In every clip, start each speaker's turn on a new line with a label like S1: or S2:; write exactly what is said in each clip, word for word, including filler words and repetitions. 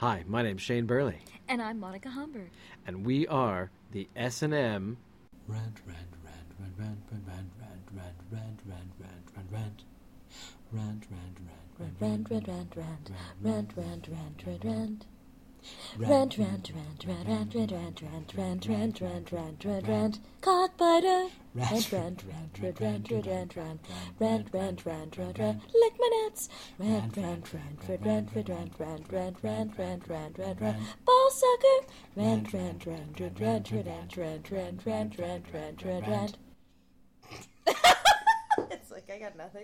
S1: Hi, my name's Shane Burley.
S2: And I'm Monica Humber.
S1: And we are the S and M
S3: Rant, rant, rant, rant, rant, rant, rant, rant, rant, rant, rant, rant, rant. Rant, rant, rant,
S2: Rant, rant, rant, rant, rant, rant, rant, rant, rant. Rant, rant, rant, rant, rant, rant, rant, rant, rant, rant, rant, rant, rant, rant. Cockbiter. Rant, rant, rant, rant, rant, rant, rant, rant, rant, rant, rant, rant, rant. Lick my nuts. Rant, rant, rant, rant, rant, rant, rant, rant, rant, rant, rant, rant, rant, rant. Ball sucker. Rant, rant, rant, rant, rant, rant, rant, rant, rant, rant, rant, rant, rant. It's like I got nothing.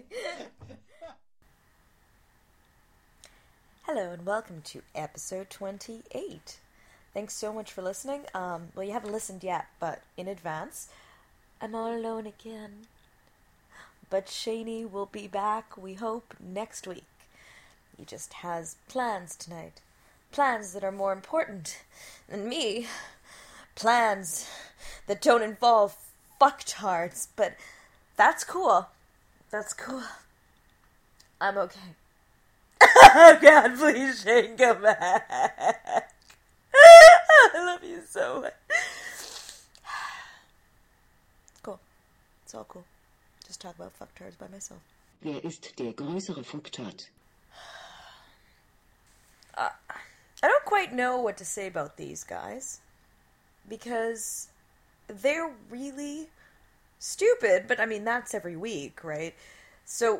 S2: Hello and welcome to episode twenty-eight. Thanks so much for listening. Um, well, you haven't listened yet, but in advance, I'm all alone again. But Shaney will be back, we hope, next week. He just has plans tonight. Plans that are more important than me. Plans that don't involve fucktards, but that's cool. That's cool. I'm okay. Oh God, please, Shane, come back. I love you so much. Cool. It's all cool. Just talk about fucktards by myself.
S4: Wer ist der größere Fucktard?
S2: Uh, I don't quite know what to say about these guys. Because they're really stupid, but I mean, that's every week, right? So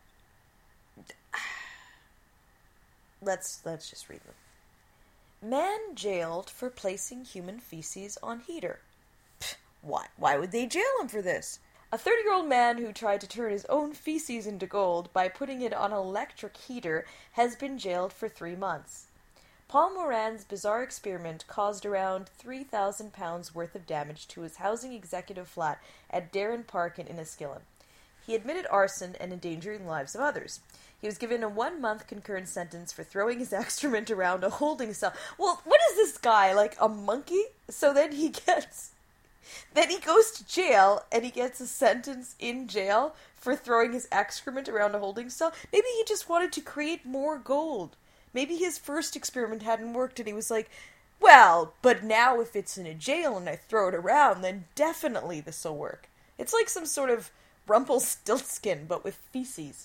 S2: Let's let's just read them. Man jailed for placing human feces on heater. Pfft, why? Why would they jail him for this? A thirty-year-old man who tried to turn his own feces into gold by putting it on an electric heater has been jailed for three months. Paul Moran's bizarre experiment caused around three thousand pounds worth of damage to his housing executive flat at Darren Park in Enniskillen. He admitted arson and endangering the lives of others. He was given a one-month concurrent sentence for throwing his excrement around a holding cell. Well, what is this guy, like a monkey? So then he gets... Then he goes to jail, and he gets a sentence in jail for throwing his excrement around a holding cell. Maybe he just wanted to create more gold. Maybe his first experiment hadn't worked, and he was like, well, but now if it's in a jail and I throw it around, then definitely this will work. It's like some sort of Rumpelstiltskin, but with feces.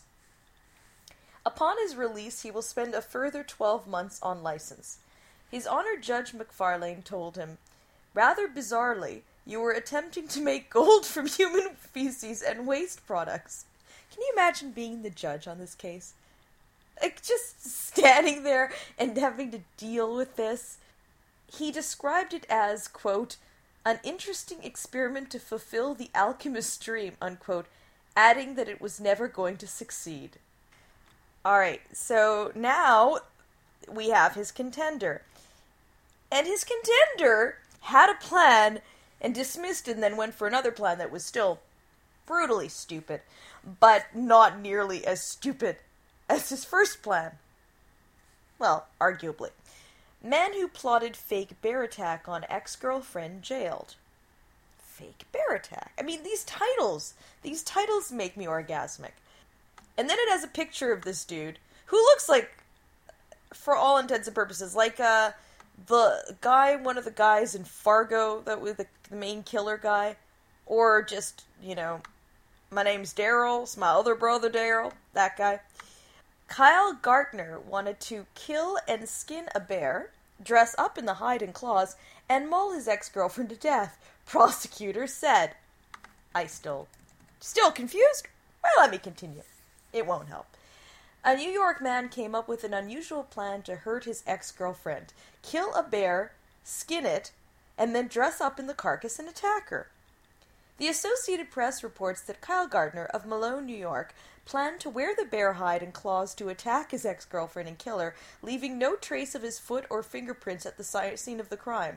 S2: Upon his release, he will spend a further twelve months on license. His Honor Judge McFarlane told him, rather bizarrely, you were attempting to make gold from human feces and waste products. Can you imagine being the judge on this case? Like, just standing there and having to deal with this. He described it as, quote, an interesting experiment to fulfill the alchemist's dream, unquote, adding that it was never going to succeed. Alright, so now we have his contender. And his contender had a plan and dismissed it and then went for another plan that was still brutally stupid, but not nearly as stupid as his first plan. Well, arguably. Man who plotted fake bear attack on ex-girlfriend jailed. Fake bear attack. I mean, these titles, these titles make me orgasmic. And then it has a picture of this dude who looks like, for all intents and purposes, like uh, the guy, one of the guys in Fargo, that was the, the main killer guy. Or just, you know, my name's Daryl, it's my other brother Daryl, that guy. Kyle Gardner wanted to kill and skin a bear, dress up in the hide and claws, and maul his ex-girlfriend to death, prosecutor said. I still, still confused? Well, let me continue. It won't help. A New York man came up with an unusual plan to hurt his ex-girlfriend, kill a bear, skin it, and then dress up in the carcass and attack her. The Associated Press reports that Kyle Gardner of Malone, New York, planned to wear the bear hide and claws to attack his ex-girlfriend and kill her, leaving no trace of his foot or fingerprints at the scene of the crime.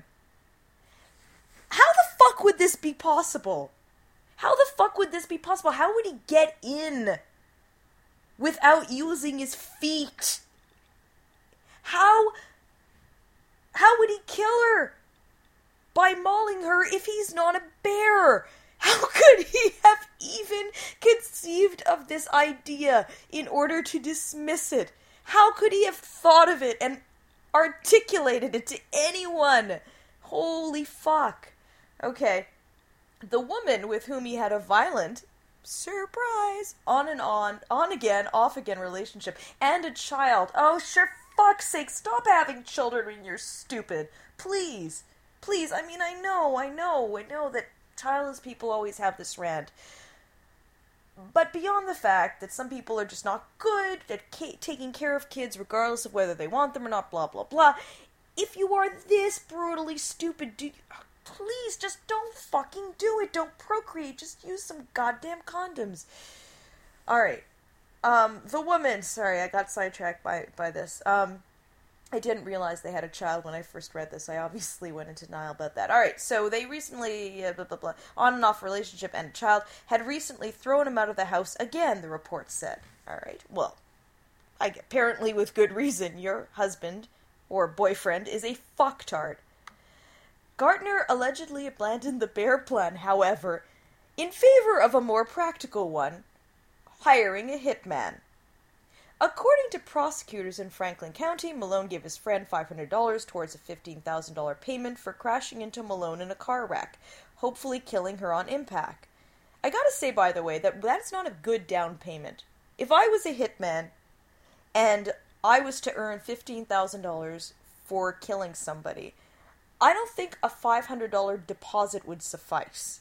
S2: How the fuck would this be possible? How the fuck would this be possible? How would he get in without using his feet? How... How would he kill her? By mauling her if he's not a bear? How could he have even conceived of this idea in order to dismiss it? How could he have thought of it and articulated it to anyone. Holy fuck. Okay. The woman with whom he had a violent, surprise, on and on, on again, off again relationship, and a child. Oh, sure, fuck's sake, stop having children when you're stupid. Please. Please, I mean, I know, I know, I know that childless people always have this rant. But beyond the fact that some people are just not good at ca- taking care of kids regardless of whether they want them or not, blah, blah, blah, if you are this brutally stupid, do you, please just don't fucking do it. Don't procreate. Just use some goddamn condoms. Alright. Um, the woman, sorry, I got sidetracked by, by this. Um, I didn't realize they had a child when I first read this. I obviously went into denial about that. Alright, so they recently, uh, blah, blah, blah, on and off relationship and a child, had recently thrown him out of the house again, the report said. Alright, well, I, apparently with good reason. Your husband or boyfriend is a fucktard. Gartner allegedly abandoned the bear plan, however, in favor of a more practical one, hiring a hitman. According to prosecutors in Franklin County, Malone gave his friend five hundred dollars towards a fifteen thousand dollars payment for crashing into Malone in a car wreck, hopefully killing her on impact. I gotta say, by the way, that that's not a good down payment. If I was a hitman, and I was to earn fifteen thousand dollars for killing somebody, I don't think a five hundred dollars deposit would suffice.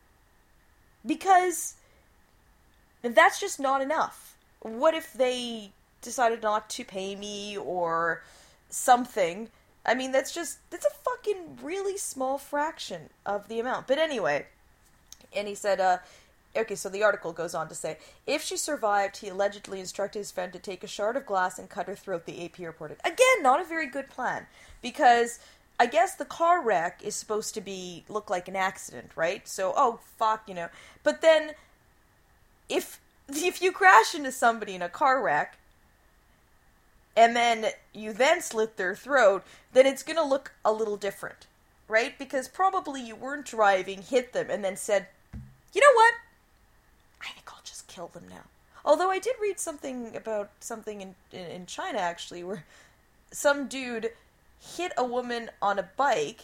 S2: Because that's just not enough. What if they decided not to pay me or something? I mean, that's just, that's a fucking really small fraction of the amount. But anyway, and he said, uh, okay, so the article goes on to say, if she survived, he allegedly instructed his friend to take a shard of glass and cut her throat, the A P reported. Again, not a very good plan, because I guess the car wreck is supposed to be, look like an accident, right? So, oh, fuck, you know. But then, if, if you crash into somebody in a car wreck, and then you then slit their throat, then it's gonna look a little different, right? Because probably you weren't driving, hit them, and then said, you know what? I think I'll just kill them now. Although I did read something about something in, in, in China, actually, where some dude hit a woman on a bike,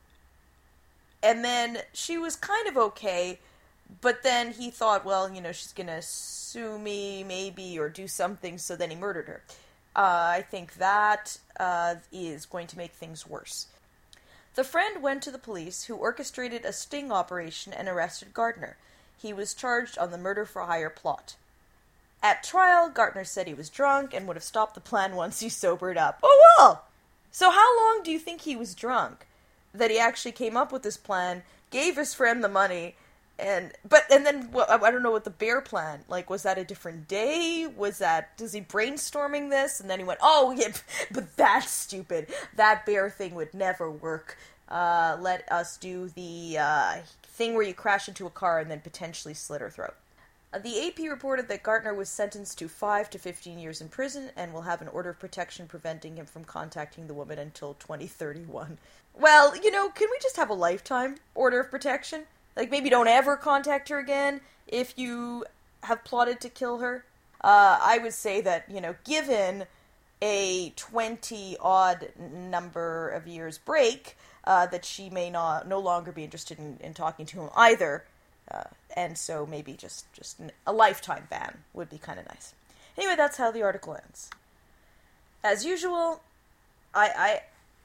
S2: and then she was kind of okay, but then he thought, well, you know, she's gonna sue me, maybe, or do something, so then he murdered her. Uh, I think that uh, is going to make things worse. The friend went to the police, who orchestrated a sting operation and arrested Gardner. He was charged on the murder-for-hire plot. At trial, Gartner said he was drunk and would have stopped the plan once he sobered up. Oh, well! So how long do you think he was drunk? That he actually came up with this plan, gave his friend the money, and but and then well, I don't know what the bear plan, like, was that a different day? Was that, is he brainstorming this? And then he went, oh, yeah, but that's stupid. That bear thing would never work. Uh, let us do the uh, thing where you crash into a car and then potentially slit her throat. Uh, the A P reported that Gartner was sentenced to five to fifteen years in prison and will have an order of protection preventing him from contacting the woman until twenty thirty-one. Well, you know, can we just have a lifetime order of protection? Like, maybe don't ever contact her again if you have plotted to kill her? Uh, I would say that, you know, given a twenty-odd number of years break, uh, that she may not no longer be interested in, in talking to him either. Uh, and so maybe just, just a lifetime ban would be kind of nice. Anyway, that's how the article ends. As usual, I, I,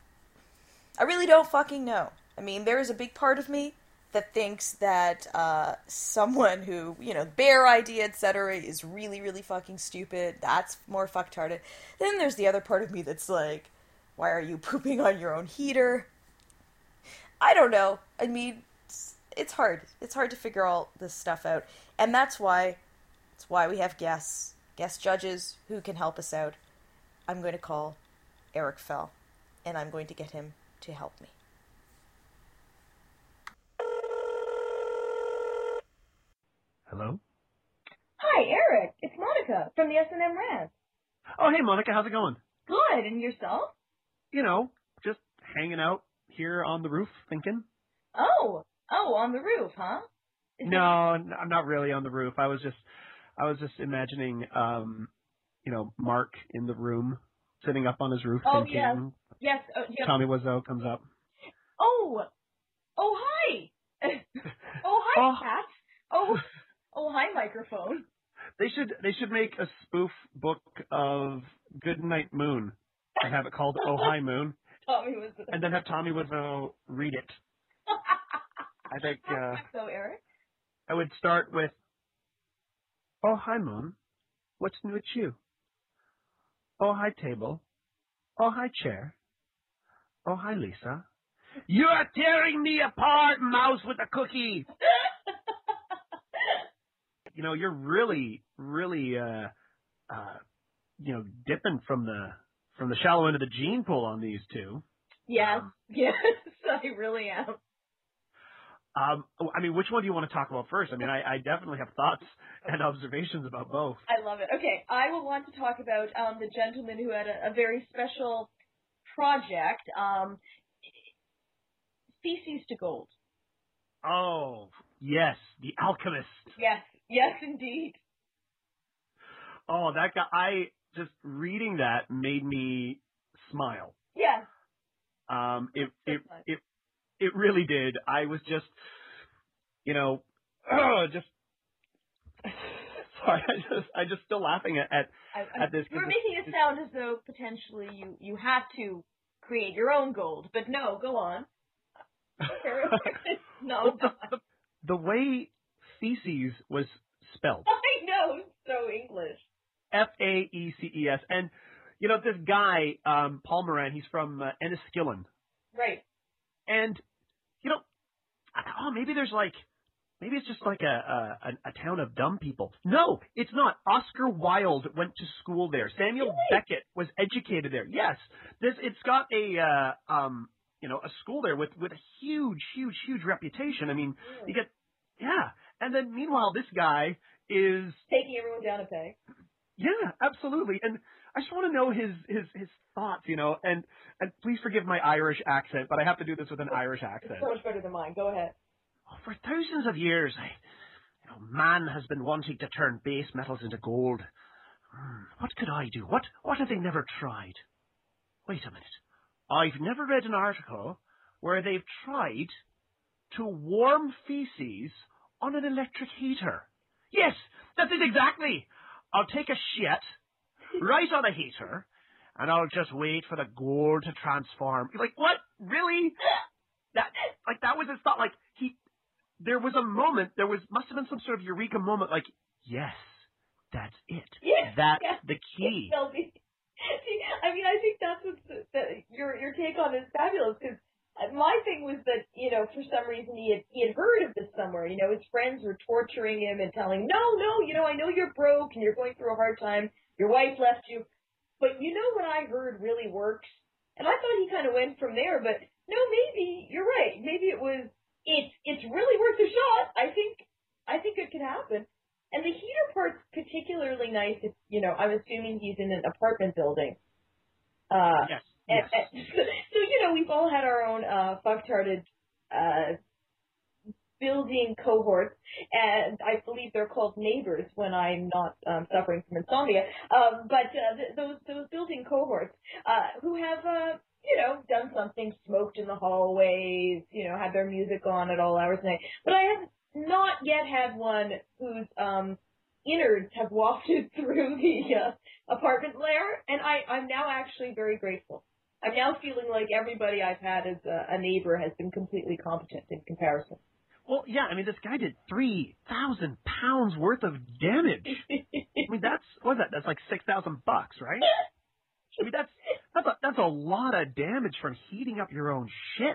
S2: I really don't fucking know. I mean, there is a big part of me that thinks that uh, someone who, you know, bear idea, et cetera, is really, really fucking stupid. That's more fucktarded. Then there's the other part of me that's like, why are you pooping on your own heater? I don't know. I mean, it's, it's hard. It's hard to figure all this stuff out. And that's why, that's why we have guests, guest judges who can help us out. I'm going to call Eric Fell, and I'm going to get him to help me.
S5: Hello?
S6: Hi, Eric. It's Monica from the S and M Rant.
S5: Oh, hey, Monica. How's it going?
S6: Good. And yourself?
S5: You know, just hanging out here on the roof thinking.
S6: Oh. Oh, on the roof, huh? Is
S5: No, it... I'm not really on the roof. I was just, I was just imagining, um, you know, Mark in the room, sitting up on his roof
S6: oh,
S5: thinking,
S6: yes. Yes. Oh, yep.
S5: Tommy Wiseau comes up.
S6: Oh. Oh, hi. oh, hi,
S5: Oh.
S6: Pat. Oh, oh, hi, microphone.
S5: They should they should make a spoof book of Goodnight Moon and have it called Oh Hi Moon,
S6: Tommy was.
S5: and then have Tommy Wiseau read it. I think uh,
S6: so, Eric.
S5: I would start with, "Oh hi Moon, what's new with you? Oh hi table, oh hi chair, oh hi Lisa. You are tearing me apart, mouse with a cookie." You know, you're really, really, uh, uh, you know, dipping from the from the shallow end of the gene pool on these two.
S6: Yes,
S5: Um,
S6: yes, I really am.
S5: Um, I mean, which one do you want to talk about first? I mean, I, I definitely have thoughts and observations about both.
S6: I love it. Okay, I will want to talk about um, the gentleman who had a, a very special project, um, Feces to Gold.
S5: Oh, yes, the alchemist.
S6: Yes, yes, indeed.
S5: Oh, that guy, I, just reading that made me smile.
S6: Yes.
S5: Um, it, it, it, it really did. I was just, you know, uh, just, sorry, I just, I just still laughing at, at,
S6: I, I,
S5: at this.
S6: You were making it sound as though potentially you, you had to create your own gold, but no, go on. no,
S5: well, the, the, the way feces was spelled.
S6: I know, so English.
S5: F A E C E S. And, you know, this guy, um, Paul Moran, he's from uh, Enniskillen.
S6: Right.
S5: And, you know, oh, maybe there's like, maybe it's just like a, a, a town of dumb people. No, it's not. Oscar Wilde went to school there. Samuel
S6: really?
S5: Beckett was educated there. Yes. This, it's got a, uh, um, you know, a school there with, with a huge, huge, huge reputation. I mean,
S6: really?
S5: you get, yeah. And then meanwhile, this guy is
S6: taking everyone down a peg.
S5: Yeah, absolutely. And I just want to know his, his, his thoughts, you know, and, and please forgive my Irish accent, but I have to do this with an Irish accent.
S6: It's so much better than mine. Go ahead.
S5: Oh, for thousands of years, I, you know, man has been wanting to turn base metals into gold. Hmm, what could I do? What, what have they never tried? Wait a minute. I've never read an article where they've tried to warm feces on an electric heater. Yes, that's it exactly. I'll take a shit right on a heater, and I'll just wait for the gold to transform. You're like, what? Really? That, like, that was his thought. Like, he, there was a moment, there was, must have been some sort of eureka moment, like, yes, that's it.
S6: Yes,
S5: that's
S6: yes,
S5: the key.
S6: See, I mean, I think that's what the, the, your, your take on is fabulous, because my thing was that, you know, for some reason he had, he had heard of this somewhere. You know, his friends were torturing him and telling him, no, no, you know, I know you're broke and you're going through a hard time. Your wife left you. But you know what I heard really works? And I thought he kind of went from there, but no, maybe, you're right. Maybe it was, it's, it's really worth a shot. I think, I think it could happen. And the heater part's particularly nice if, you know, I'm assuming he's in an apartment building. Uh,
S5: yes.
S6: And,
S5: yes.
S6: and, so, you know, we've all had our own uh, fucktarded uh, building cohorts, and I believe they're called neighbors when I'm not um, suffering from insomnia. Um, but uh, th- those those building cohorts uh, who have, uh, you know, done something, smoked in the hallways, you know, had their music on at all hours of the night. But I have not yet had one whose um, innards have wafted through the uh, apartment lair, and I, I'm now actually very grateful. I'm now feeling like everybody I've had as a, a neighbor has been completely competent in comparison.
S5: Well, yeah, I mean, this guy did three thousand pounds worth of damage. I mean, that's, what is that? That's like six thousand bucks, right? I mean, that's, that's a, that's a lot of damage from heating up your own shit.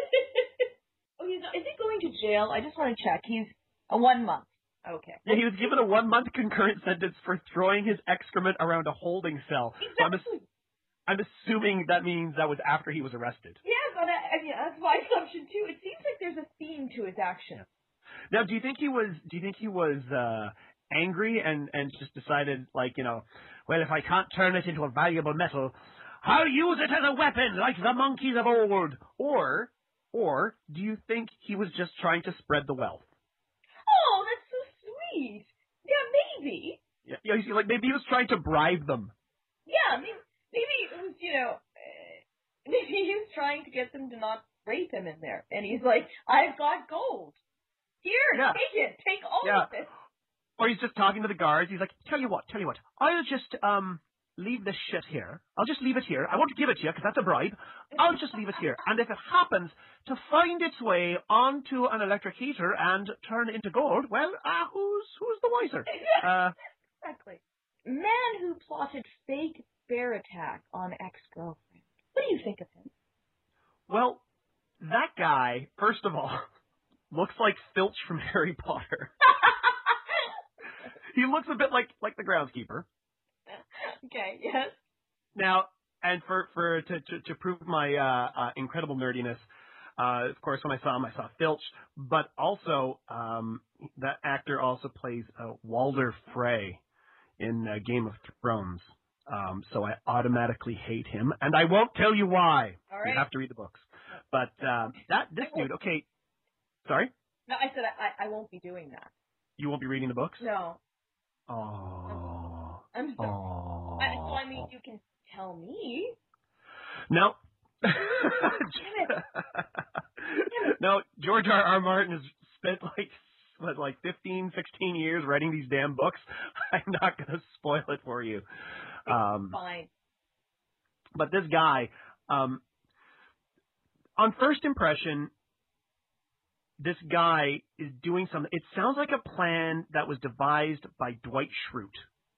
S6: Oh, he's, is he going to jail? I just want to check. He's a one month. Okay.
S5: Yeah, he was given a one-month concurrent sentence for throwing his excrement around a holding cell.
S6: Exactly.
S5: So I'm, ass- I'm assuming that means that was after he was arrested.
S6: Yeah, but I, I mean, that's my assumption too. It seems like there's a theme to his actions.
S5: Now, do you think he was? Do you think he was uh, angry and and just decided, like, you know, well, if I can't turn it into a valuable metal, I'll use it as a weapon, like the monkeys of old? Or, or do you think he was just trying to spread the wealth?
S6: Oh, that's so sweet. Yeah, maybe.
S5: Yeah, you know, like maybe he was trying to bribe them.
S6: Yeah, maybe, maybe it was, you know, uh, he's trying to get them to not rape him in there. And he's like, I've got gold. Here,
S5: Yeah.
S6: take it. Take all
S5: Yeah.
S6: of it.
S5: Or he's just talking to the guards. He's like, tell you what, tell you what. I'll just um leave this shit here. I'll just leave it here. I won't give it to you because that's a bribe. I'll just leave it here. And if it happens to find its way onto an electric heater and turn into gold, well, uh, who's who's the wiser? Uh,
S6: Exactly. Man who plotted fake bear attack on ex-girlfriend. What do you think of him?
S5: well, that guy, first of all, looks like Filch from Harry Potter. He looks a bit like like the groundskeeper.
S6: Okay, yes.
S5: Now, and for for to to, to prove my uh, uh, incredible nerdiness, uh, of course, when I saw him, I saw Filch, but also um, that actor also plays uh, Walder Frey in uh, Game of Thrones. Um, so I automatically hate him, and I won't tell you why.
S6: All right.
S5: You have to read the books. But uh, that this dude, okay, sorry,
S6: No, I said I, I won't be doing that.
S5: you won't be reading the books.
S6: No.
S5: Oh.
S6: I'm sorry.
S5: Oh.
S6: I, so, I mean, you can tell me.
S5: No.
S6: it.
S5: No, George R. R. Martin has spent like what, like fifteen, sixteen years writing these damn books. I'm not going to spoil it for you. Um,
S6: Fine.
S5: but this guy, um, on first impression, this guy is doing something. It sounds like a plan that was devised by Dwight Schrute.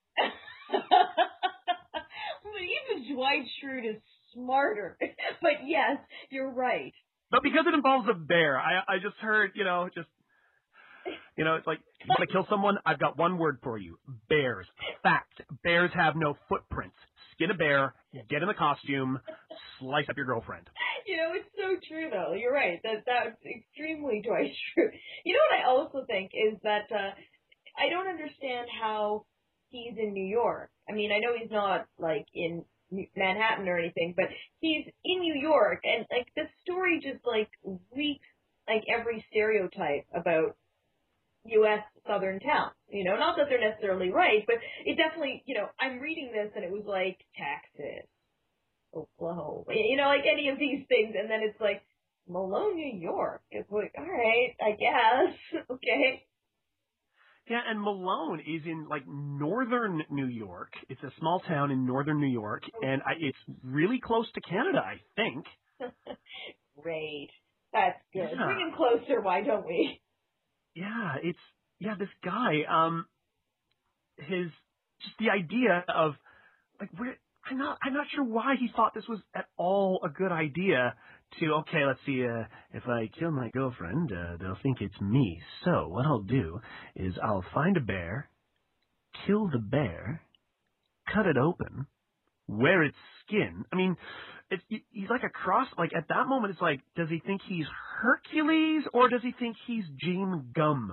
S6: But even Dwight Schrute is smarter. But yes, you're right.
S5: But because it involves a bear, I I just heard, you know, just, you know, it's like, you want to kill someone? I've got one word for you. Bears. Fact. Bears have no footprints. Skin a bear, get in the costume, slice up your girlfriend.
S6: You know, it's so true, though. You're right. That That's extremely Dwight Schrute. You know what I also think is that uh, I don't understand how he's in New York. I mean, I know he's not, like, in Manhattan or anything, but he's in New York, and, like, the story just, like, reeks, like, every stereotype about U S southern towns. You know, not that they're necessarily right, but it definitely, you know, I'm reading this and it was like Texas, Oklahoma, you know, like any of these things, and then it's like Malone, New York. It's like, all right, I guess, okay.
S5: Yeah, and Malone is in, like, northern New York. It's a small town in northern New York, and I, it's really close to Canada, I think.
S6: Great. That's good.
S5: Yeah.
S6: Bring him closer, why don't we?
S5: Yeah, it's, yeah, this guy, um, his, just the idea of, like, where, I'm not, I'm not sure why he thought this was at all a good idea to, okay, let's see, uh, if I kill my girlfriend, uh, they'll think it's me. So what I'll do is I'll find a bear, kill the bear, cut it open, wear its skin. I mean, it's, he's like a cross, like at that moment it's like, does he think he's Hercules or does he think he's James Gum?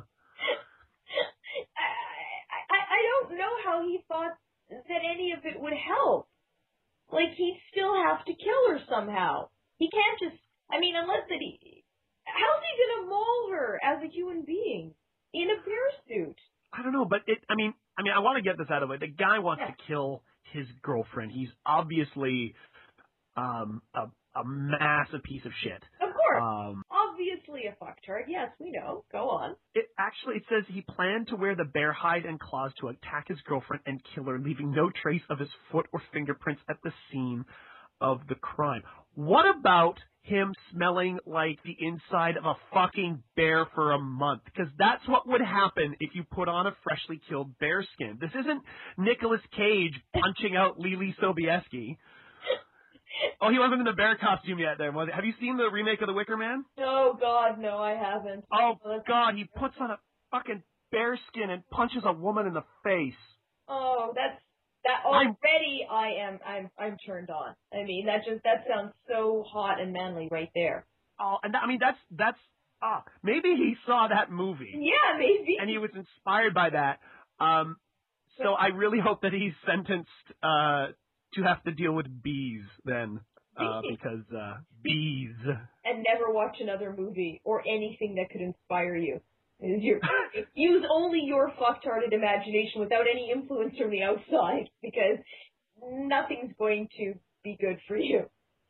S6: I, I, I don't know how he thought that any of it would help. Like, he'd still have to kill her somehow. He can't just, I mean, unless that he, how's he gonna maul her as a human being in a bear suit?
S5: I don't know, but it, I mean, I mean, I want to get this out of the way. The guy wants
S6: Yeah.
S5: to kill his girlfriend. He's obviously, um, a, a massive piece of shit.
S6: Of course.
S5: Um,
S6: Obviously a fucktard. Yes, we know. Go on.
S5: it actually, it says he planned to wear the bear hide and claws to attack his girlfriend and kill her, leaving no trace of his foot or fingerprints at the scene of the crime. What about him smelling like the inside of a fucking bear for a month? Because that's what would happen if you put on a freshly killed bear skin. This isn't Nicolas Cage punching out Lily Sobieski. Oh, he wasn't in the bear costume yet then, was he? Have you seen the remake of The Wicker Man?
S6: No, God, no, I haven't.
S5: Oh, God, he puts on a fucking bear skin and punches a woman in the face.
S6: Oh, that's that
S5: I'm-
S6: already. I am. I'm. I'm turned on. I mean, that just that sounds so hot and manly right there.
S5: Oh, and that, I mean, that's, that's, ah, maybe he saw that movie.
S6: Yeah, maybe.
S5: And he was inspired by that. Um, so I really hope that he's sentenced, uh, to have to deal with bees then, uh, because, uh, bees.
S6: And never watch another movie or anything that could inspire you. Is your, use only your fucktarded imagination without any influence from the outside, because nothing's going to be good for you.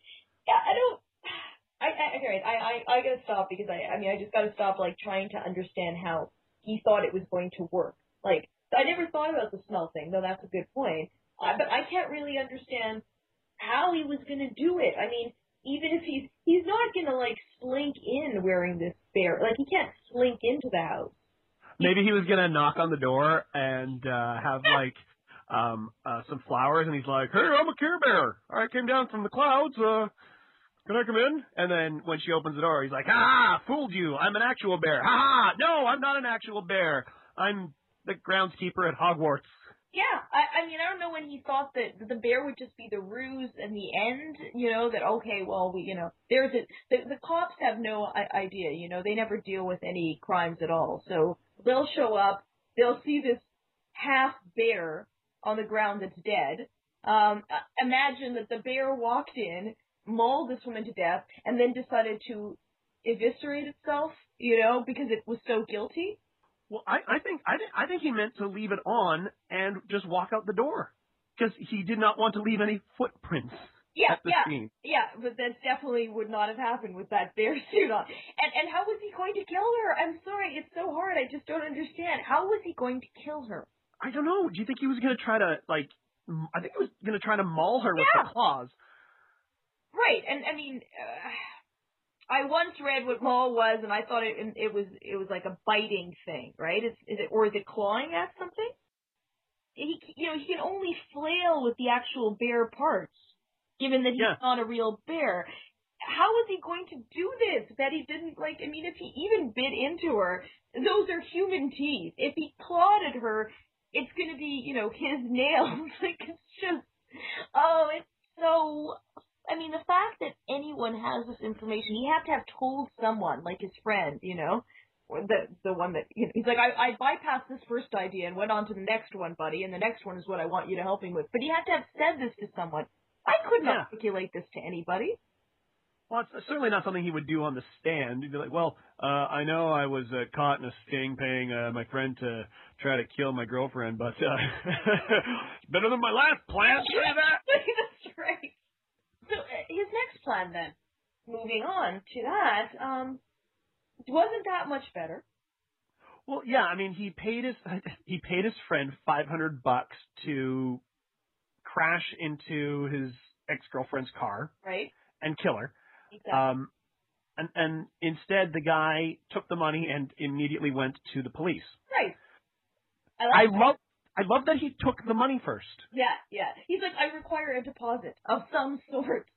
S6: Yeah, I don't. I I okay, I I I gotta stop because I I mean I just gotta stop like trying to understand how he thought it was going to work. Like I never thought about the smell thing, though that's a good point. Uh, but I can't really understand how he was gonna do it. I mean, even if he's he's not gonna like slink in wearing this bear. Like he can't slink into the house.
S5: Maybe he was gonna knock on the door and uh have like um uh some flowers, and he's like, "Hey, I'm a Care Bear. I came down from the clouds. Uh, can I come in?" And then when she opens the door, he's like, "Ha! Fooled you. I'm an actual bear. Ha ha! No, I'm not an actual bear. I'm the groundskeeper at Hogwarts."
S6: Yeah, I, I mean, I don't know when he thought that the bear would just be the ruse and the end, you know, that, okay, well, we, you know, there's a, the, the cops have no I- idea, you know, they never deal with any crimes at all. So they'll show up, they'll see this half bear on the ground that's dead. Um, imagine that the bear walked in, mauled this woman to death, and then decided to eviscerate itself, you know, because it was so guilty.
S5: Well, I, I think I think I think he meant to leave it on and just walk out the door because he did not want to leave any footprints
S6: Yeah,
S5: at the
S6: yeah,
S5: scene.
S6: yeah, but that definitely would not have happened with that bear suit on. And and how was he going to kill her? I'm sorry, it's so hard. I just don't understand. How was he going to kill her?
S5: I don't know. Do you think he was going to try to like? m- I think he was going to try to maul her with
S6: Yeah.
S5: the claws.
S6: Right, and I mean, uh, I once read what maul was, and I thought it it was it was like a biting thing, right? Is is it or is it clawing at something? He you know he can only flail with the actual bear parts, given that he's
S5: Yeah.
S6: not a real bear. How was he going to do this? That he didn't like. I mean, if he even bit into her, those are human teeth. If he clawed at her, it's going to be you know his nails. Like it's just oh, it's so. I mean, the fact that anyone has this information, he had to have told someone, like his friend, you know, or the the one that you know, he's like, I, I bypassed this first idea and went on to the next one, buddy, and the next one is what I want you to help me with. But he had to have said this to someone. I could not
S5: Yeah.
S6: articulate this to anybody.
S5: Well, it's certainly not something he would do on the stand. He'd be like, "Well, uh, I know I was uh, caught in a sting paying uh, my friend to try to kill my girlfriend, but uh, it's better than my last plan." Say that.
S6: That's right. So uh, his next plan, then, moving on to that, um, wasn't that much better.
S5: Well, yeah, I mean, he paid his he paid his friend five hundred bucks to crash into his ex girlfriend's car
S6: Right?
S5: and kill her.
S6: Exactly.
S5: Um, and and instead, the guy took the money and immediately went to the police.
S6: right. I
S5: I
S6: like
S5: love I love that he took the money first.
S6: Yeah, yeah. He's like, I require a deposit of some sort.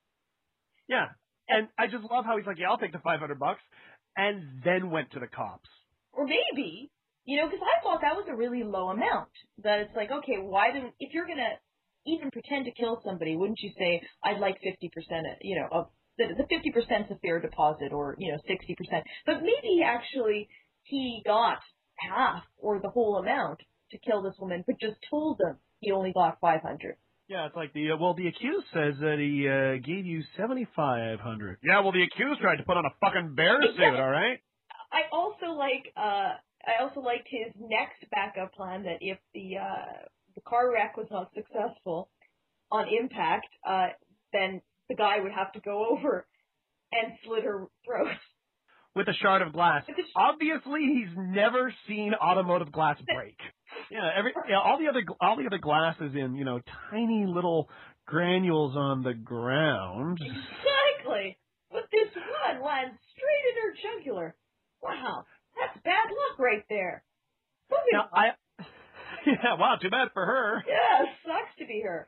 S5: Yeah, and I just love how he's like, "Yeah, I'll take the five hundred bucks," and then went to the cops.
S6: Or maybe, you know, because I thought that was a really low amount. That it's like, okay, why do, if you're going to even pretend to kill somebody, wouldn't you say, I'd like fifty percent, you know, of the, the fifty percent is a fair deposit or, you know, sixty percent. But maybe actually he got half or the whole amount to kill this woman, but just told them he only got five hundred.
S5: Yeah, it's like the uh, well, the accused says that he uh, gave you seventy five hundred. Yeah, well, the accused tried to put on a fucking bear suit, all right?
S6: I also like uh I also liked his next backup plan that if the uh the car wreck was not successful on impact, uh then the guy would have to go over and slit her throat.
S5: With a shard of glass.
S6: With a sh-
S5: Obviously, he's never seen automotive glass break. Yeah, every yeah, all the other all the other glass is in you know tiny little granules on the ground.
S6: Exactly. But this one lands straight in her jugular. Wow. That's bad luck right there. Moving
S5: Now I yeah, wow, too bad for her.
S6: Yeah, sucks to be her.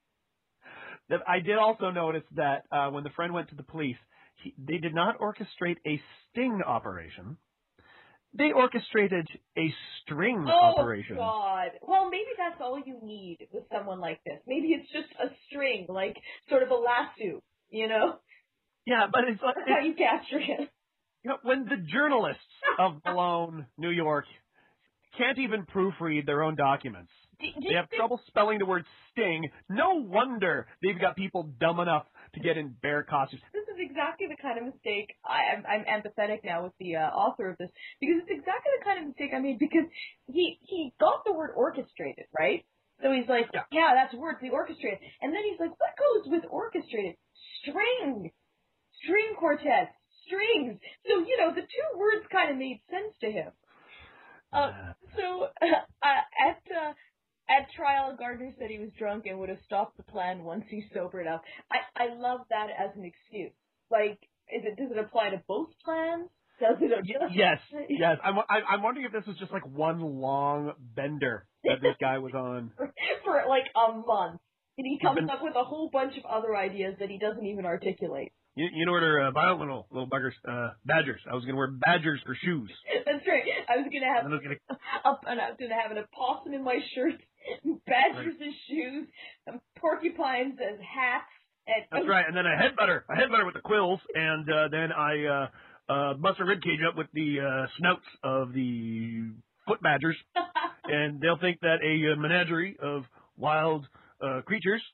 S5: That I did also notice that uh, when the friend went to the police, he, they did not orchestrate a sting operation. They orchestrated a string
S6: Oh,
S5: operation.
S6: God. Well, maybe that's all you need with someone like this. Maybe it's just a string, like sort of a lasso, you know?
S5: Yeah, but it's like
S6: That's how you capture him.
S5: you know, when the journalists of Malone, New York, can't even proofread their own documents.
S6: Do, do
S5: They
S6: you
S5: have
S6: think-
S5: trouble spelling the word sting. No wonder they've got people dumb enough to get in bear costumes.
S6: This is exactly the kind of mistake I, I'm, I'm empathetic now with the uh, author of this, because it's exactly the kind of mistake I made, because he he got the word orchestrated, right? So he's like,
S5: Yeah.
S6: yeah, that's a word, the orchestrated. And then he's like, what goes with orchestrated? string, string quartet, strings. So, you know, the two words kind of made sense to him. Uh, so, uh, at, uh, at trial, Gardner said he was drunk and would have stopped the plan once he sobered up. I, I love that as an excuse. Like, is it, does it apply to both plans? Does it just...
S5: Yes, yes. I'm, I'm wondering if this was just like one long bender that this guy was on.
S6: for, for like a month. And he comes up with a whole bunch of other ideas that he doesn't even articulate.
S5: You, you know what are uh, violent little, little buggers? Uh, badgers. I was going to wear badgers for shoes.
S6: That's right. I was going to have
S5: And I was gonna...
S6: up, and I was going to have an opossum in my shirt, badgers right. as shoes, and porcupines as hats. And,
S5: That's right. And then a headbutter, a headbutter with the quills, and uh, then I uh, uh, bust a ribcage up with the uh, snouts of the foot badgers, and they'll think that a uh, menagerie of wild uh, creatures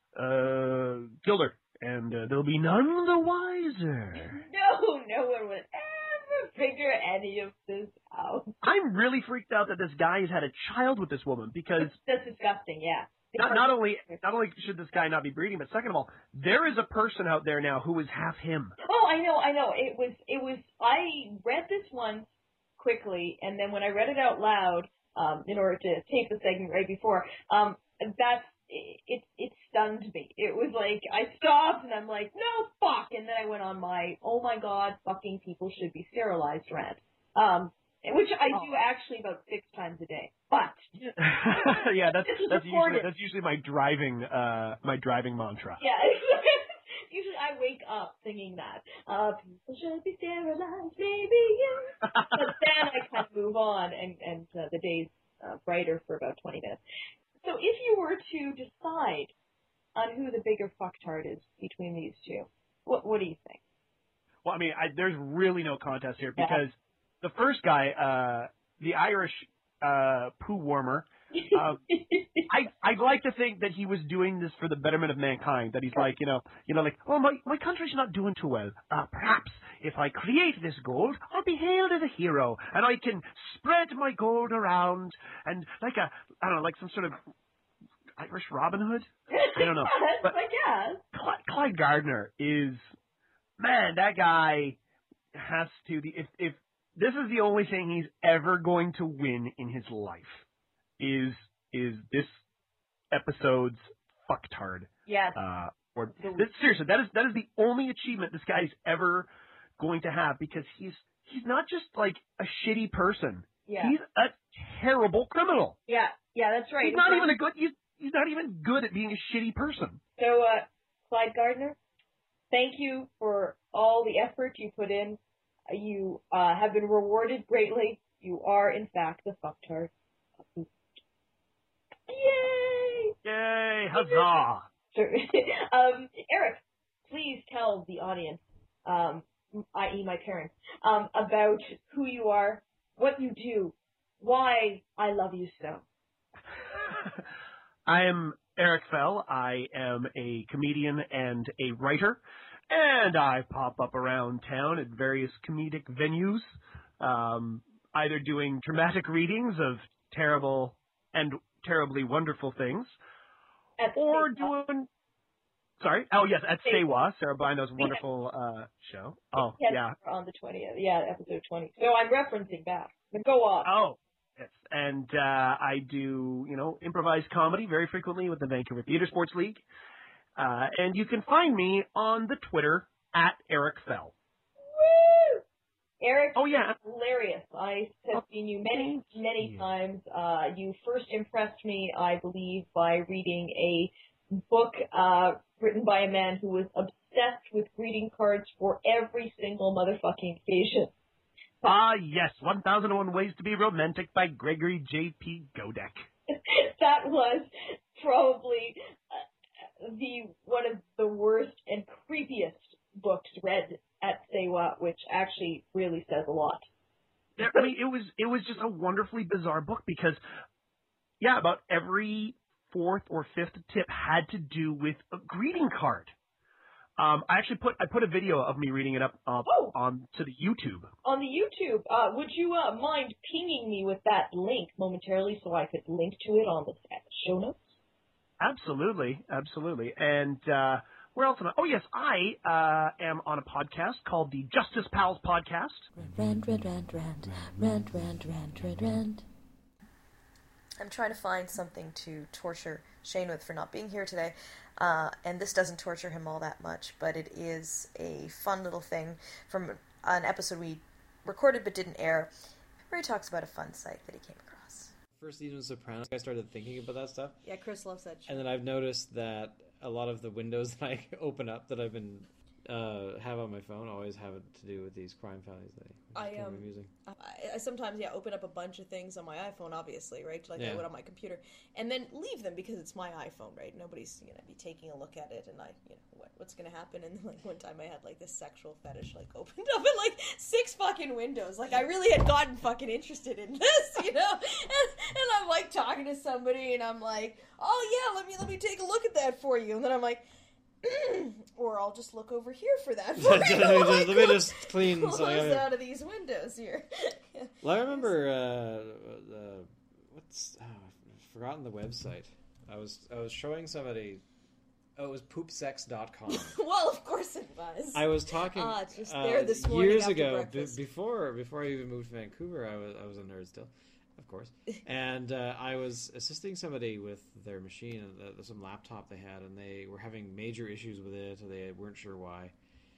S5: uh, killed her, and uh, they'll be none the wiser.
S6: No, no one would ever figure any of this out.
S5: I'm really freaked out that this guy has had a child with this woman because
S6: that's disgusting. Yeah.
S5: Not, not only not only should this guy not be breeding, but second of all, there is a person out there now who is half him.
S6: Oh, I know, I know. It was, it was. I read this once quickly, and then when I read it out loud, um, in order to tape the segment right before, um, that's it. It stunned me. It was like I stopped, and I'm like, no, fuck, and then I went on my, oh my god, fucking people should be sterilized rant. Um. Which I do actually about six times a day, but
S5: yeah, that's that's usually that's usually my driving uh my driving mantra.
S6: Yeah, usually I wake up singing that. Uh, people should be sterilized, maybe you. But then I kind of move on, and and uh, the day's uh, brighter for about twenty minutes. So if you were to decide on who the bigger fucktard is between these two, what what do you think?
S5: Well, I mean, I, there's really no contest here because.
S6: Yeah.
S5: The first guy, uh, the Irish uh, poo warmer, uh, I I'd like to think that he was doing this for the betterment of mankind. That he's like, you know, you know, like, oh my my country's not doing too well. Uh, perhaps if I create this gold, I'll be hailed as a hero, and I can spread my gold around, and like a I don't know, like some sort of Irish Robin Hood. I don't know, but
S6: I guess
S5: Clyde, Clyde Gardner is man. That guy has to the if if. This is the only thing he's ever going to win in his life. Is is this episode's fucktard?
S6: Yes.
S5: Uh, or this, seriously, that is that is the only achievement this guy's ever going to have because he's he's not just like a shitty person.
S6: Yeah.
S5: He's a terrible criminal.
S6: Yeah. Yeah, that's right.
S5: He's not even a good. He's, he's not even good at being a shitty person.
S6: So, uh, Clyde Gardner, thank you for all the effort you put in. You uh, have been rewarded greatly. You are, in fact, the fucktard. Yay!
S5: Yay! Huzzah!
S6: Sure. um, Eric, please tell the audience, um, that is my parents, um, about who you are, what you do, why I love you so.
S5: I am Eric Fell. I am a comedian and a writer. And I pop up around town at various comedic venues, um, either doing dramatic readings of terrible and terribly wonderful things,
S6: at
S5: or
S6: Sewa.
S5: doing... Sorry? Oh, yes, at Sewa, Sarah Bino's wonderful uh, show. Oh,
S6: yes,
S5: yeah.
S6: On the twentieth, yeah, episode twenty. So I'm referencing back. But go on.
S5: Oh, yes. And uh, I do, you know, improvised comedy very frequently with the Vancouver Theatre Sports League. Uh, and you can find me on the Twitter at Eric Fell.
S6: Woo! Eric,
S5: oh yeah,
S6: hilarious. I have
S5: oh,
S6: seen you many, many
S5: you.
S6: times. Uh, you first impressed me, I believe, by reading a book uh, written by a man who was obsessed with greeting cards for every single motherfucking occasion.
S5: Ah, yes, one thousand one Ways to be Romantic by Gregory J P Godek.
S6: That was probably... Uh, the one of the worst and creepiest books read at Sewa, which actually really says a lot.
S5: Yeah, I mean, it was it was just a wonderfully bizarre book because, yeah, about every fourth or fifth tip had to do with a greeting card. Um, I actually put I put a video of me reading it up uh,
S6: oh.
S5: on to the YouTube.
S6: On the YouTube, uh, would you uh, mind pinging me with that link momentarily so I could link to it on the show notes?
S5: Absolutely, absolutely. And uh, Where else am I? Oh, yes, I uh, am on a podcast called the Justice Pals Podcast.
S2: Rand, rand, rand, rand, rand, rand, rand, rand, rand. I'm trying to find something to torture Shane with for not being here today, uh, and this doesn't torture him all that much, but it is a fun little thing from an episode we recorded but didn't air, where he talks about a fun site that he came across.
S1: First season of Sopranos, I started thinking about that stuff.
S2: Yeah, Chris loves that show.
S1: And then I've noticed that a lot of the windows that I open up that I've been uh, have on my phone always have it to do with these crime families that I,
S2: I um,
S1: amusing.
S2: I, I sometimes yeah open up a bunch of things on my iPhone, obviously, right? Like
S1: Yeah.
S2: I would on my computer, and then leave them because it's my iPhone, right? Nobody's gonna be taking a look at it, and I, you know, what, what's gonna happen? And like one time I had like this sexual fetish like opened up in like six fucking windows. Like I really had gotten fucking interested in this, you know? And, and I'm like talking to somebody, and I'm like, oh yeah, let me let me take a look at that for you, and then I'm like. Or I'll just look over here for that. For
S1: let,
S2: you.
S1: me just,
S2: Like,
S1: let me just clean.
S2: close
S1: So I gotta...
S2: out of these windows here.
S1: Well, I remember uh, uh, what's oh, I've forgotten the website. I was I was showing somebody. Oh, it was poop sex dot com.
S2: Well, of course it was.
S1: I was talking
S2: Ah, it's just
S1: uh,
S2: there this morning
S1: years
S2: after
S1: ago
S2: breakfast.
S1: b- before before I even moved to Vancouver. I was I was a nerd still, of course, and uh, I was assisting somebody with their machine, uh, some laptop they had, and they were having major issues with it. Or they weren't sure why,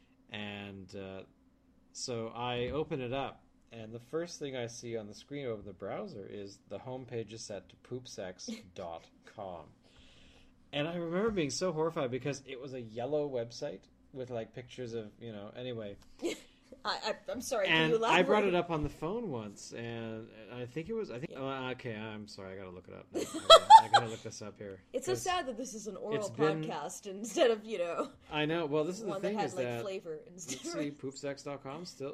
S1: and uh, so I open it up, and the first thing I see on the screen over the browser is the homepage is set to poop sex dot com. And I remember being so horrified because it was a yellow website with like pictures of, you know, anyway.
S2: I, I, I'm sorry. Can
S1: And
S2: you elaborate?
S1: I brought it up on the phone once, and I think it was, I think, oh, okay, I'm sorry, I gotta look it up now. I, gotta, I gotta look this up here.
S2: It's so
S1: 'cause
S2: sad that this is an oral
S1: it's been-
S2: podcast instead of, you know,
S1: I know, well, this is the
S2: one
S1: thing
S2: that had
S1: is
S2: like
S1: that,
S2: flavor
S1: let's
S2: instead.
S1: see, poop sex dot com still,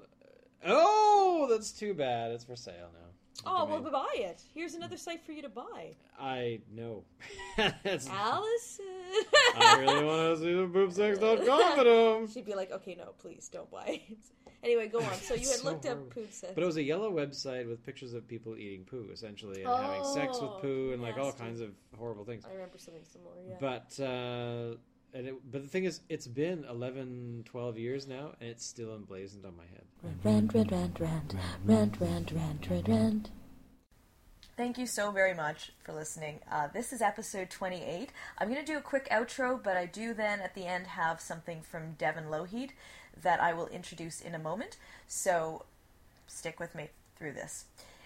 S1: oh, that's too bad, it's for sale now.
S2: Oh,
S1: I
S2: well,
S1: mean,
S2: buy it. Here's another site for you to buy.
S1: I know. It's-
S2: Allison.
S1: I really want to see the poop sex dot com at home.
S2: She'd be like, okay, no, please, don't buy it. Anyway, go on. So you had
S1: So
S2: looked up
S1: horrible.
S2: poop sex.
S1: But it was a yellow website with pictures of people eating poo, essentially, and having sex with
S2: Oh,
S1: poo and like all
S2: nasty.
S1: kinds of horrible things.
S2: I remember something similar, yeah.
S1: But uh, and it, but the thing is, it's been eleven, twelve years now, and it's still emblazoned on my head.
S2: Rand, rand, rand, rand, rand, rand, rand, rand, rand. Thank you so very much for listening. Uh, this is episode twenty-eight. I'm going to do a quick outro, but I do then at the end have something from Devin Lougheed that I will introduce in a moment. So stick with me through this.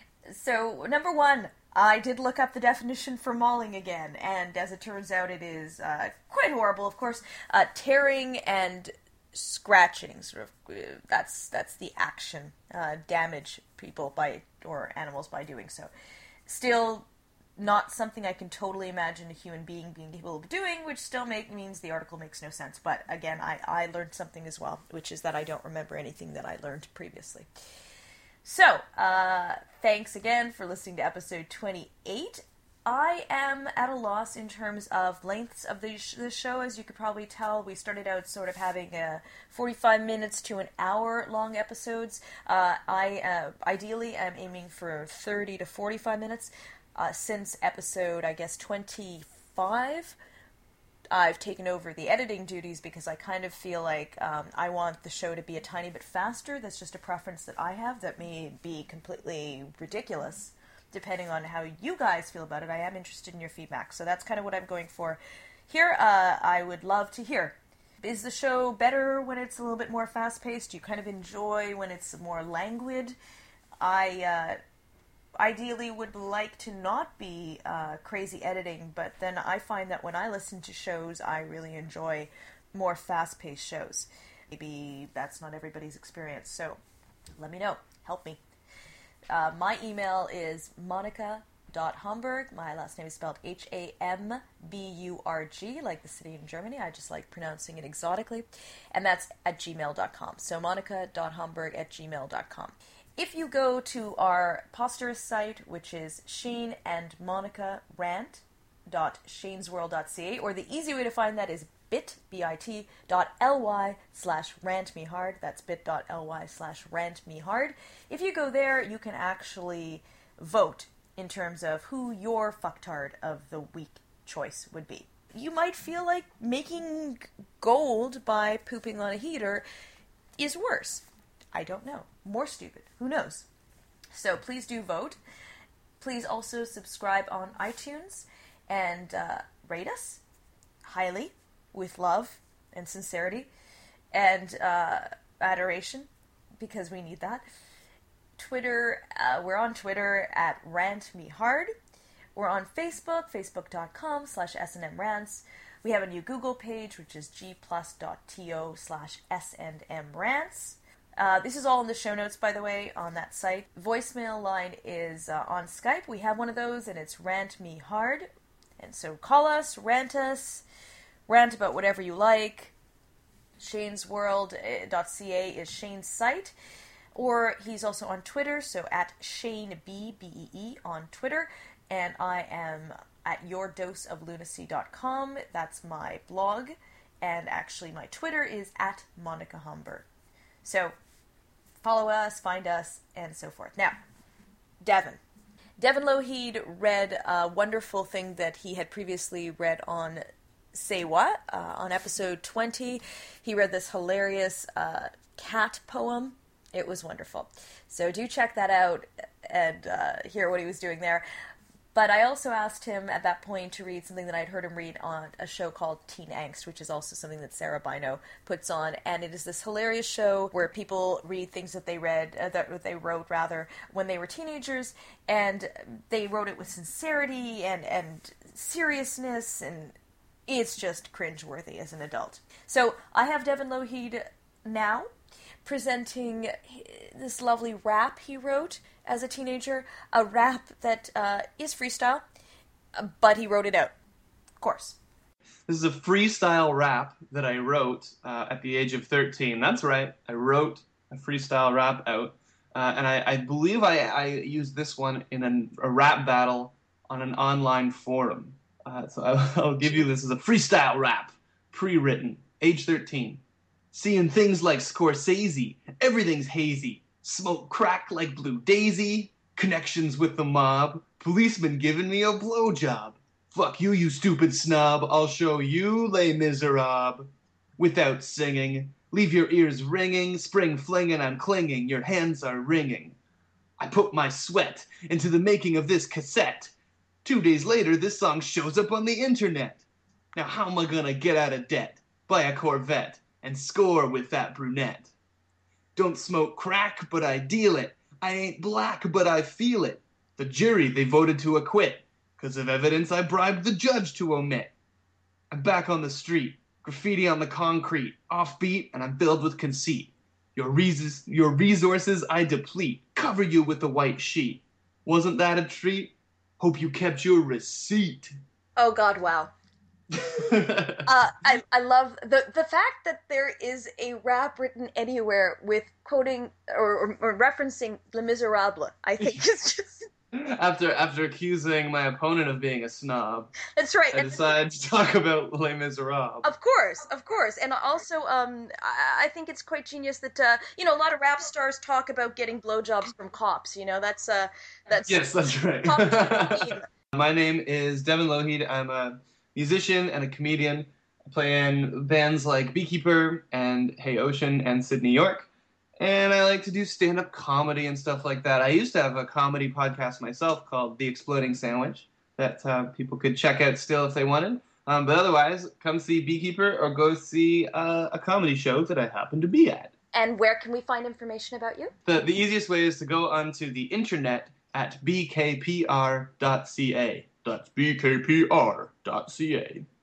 S2: So, number one, I did look up the definition for mauling again, and as it turns out, it is uh, quite horrible, of course. Uh, tearing and scratching, sort of, uh, that's that's the action. Uh, damage people by or animals by doing so. Still not something I can totally imagine a human being being capable of doing, which still make, means the article makes no sense. But again, I, I learned something as well, which is that I don't remember anything that I learned previously. So, uh, thanks again for listening to episode twenty-eight. I am at a loss in terms of lengths of the, sh- the show. As you could probably tell, we started out sort of having a forty-five minutes to an hour long episodes. Uh, I uh, ideally am aiming for thirty to forty-five minutes. Uh, since episode, I guess, twenty-five, I've taken over the editing duties because I kind of feel like um, I want the show to be a tiny bit faster. That's just a preference that I have that may be completely ridiculous. Depending on how you guys feel about it, I am interested in your feedback. So that's kind of what I'm going for here. Uh, I would love to hear. Is the show better when it's a little bit more fast-paced? Do you kind of enjoy when it's more languid? I uh, ideally would like to not be uh, crazy editing, but then I find that when I listen to shows, I really enjoy more fast-paced shows. Maybe that's not everybody's experience, so let me know. Help me. Uh, my email is monica dot hamburg. My last name is spelled H A M B U R G, like the city in Germany. I just like pronouncing it exotically. And that's at gmail dot com. So monica dot hamburg at gmail dot com. If you go to our Posterous site, which is Shane and Monica Rant dot shanes world dot c a, or the easy way to find that is bit, B-I-T, dot L-Y slash rantmehard. That's bit.ly slash rantmehard. If you go there, you can actually vote in terms of who your fucktard of the week choice would be. you might feel like making gold by pooping on a heater is worse. I don't know. More stupid. Who knows? So please do vote. Please also subscribe on iTunes and uh, rate us highly with love and sincerity and uh, adoration, because we need that. Twitter, uh, we're on Twitter at Rant Me Hard. We're on Facebook, facebook.com slash snmrants. We have a new Google page, which is gplus.to slash snmrants. Uh, this is all in the show notes, by the way, on that site. Voicemail line is uh, on Skype. We have one of those, and it's Rant Me Hard. And so call us, rant us, rant about whatever you like. shanes world dot c a is Shane's site. Or he's also on Twitter, so at Shane B, B E E on Twitter. And I am at your dose of lunacy dot com. That's my blog. And actually my Twitter is at Monica Humber. So follow us, find us, and so forth. Now, Devin. Devin Lougheed read a wonderful thing that he had previously read on Say What, uh, on episode twenty. He read this hilarious uh, cat poem. It was wonderful. So do check that out and uh, hear what he was doing there. But I also asked him at that point to read something that I'd heard him read on a show called Teen Angst, which is also something that Sarah Bino puts on. And it is this hilarious show where people read things that they read, uh, that they wrote, rather, when they were teenagers. And they wrote it with sincerity and, and seriousness, and it's just cringeworthy as an adult. So I have Devin Lougheed now, presenting this lovely rap he wrote as a teenager, a rap that uh, is freestyle, but he wrote it out, of course.
S7: This is a freestyle rap that I wrote uh, at the age of thirteen. That's right, I wrote a freestyle rap out, uh, and I, I believe I, I used this one in an, a rap battle on an online forum. Uh, so I'll, I'll give you this as a freestyle rap, pre-written, age thirteen. Seeing things like Scorsese, everything's hazy. Smoke crack like Blue Daisy, connections with the mob, policeman giving me a blowjob. Fuck you, you stupid snob, I'll show you, Les Miserables. Without singing, leave your ears ringing, spring flinging, I'm clinging, your hands are wringing. I put my sweat into the making of this cassette. Two days later, this song shows up on the internet. Now how am I gonna get out of debt? Buy a Corvette and score with that brunette. Don't smoke crack, but I deal it. I ain't black, but I feel it. The jury, they voted to acquit. Because of evidence I bribed the judge to omit. I'm back on the street, graffiti on the concrete, offbeat, and I'm filled with conceit. Your, res- your resources I deplete, cover you with a white sheet. Wasn't that a treat? Hope you kept your receipt.
S2: Oh God, wow. uh, I I love the the fact that there is a rap written anywhere with quoting or, or, or referencing Les Miserables. I think it's just
S7: after after accusing my opponent of being a snob.
S2: That's right.
S7: I and decided to talk about Les Miserables.
S2: Of course, of course, and also um I, I think it's quite genius that uh you know a lot of rap stars talk about getting blowjobs from cops. You know that's uh that's
S7: yes that's right. My name is Devin Lougheed. I'm a musician and a comedian. I play in bands like Beekeeper and Hey Ocean and Sydney York. And I like to do stand-up comedy and stuff like that. I used to have a comedy podcast myself called The Exploding Sandwich that uh, people could check out still if they wanted. Um, but otherwise, come see Beekeeper or go see uh, a comedy show that I happen to be at.
S2: And where can we find information about you?
S7: The, the easiest way is to go onto the internet at b k p r dot c a. That's b k p r dot c a.